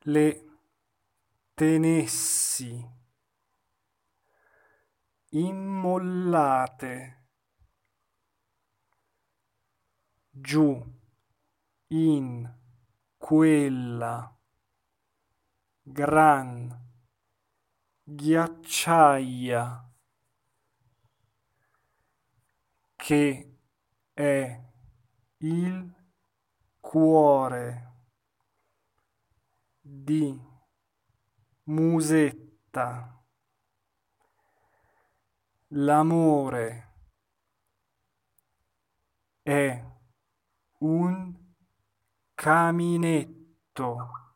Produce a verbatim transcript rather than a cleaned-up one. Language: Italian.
le tenessi immollate giù in quella gran ghiacciaia che è il cuore di Musetta. L'amore è un caminetto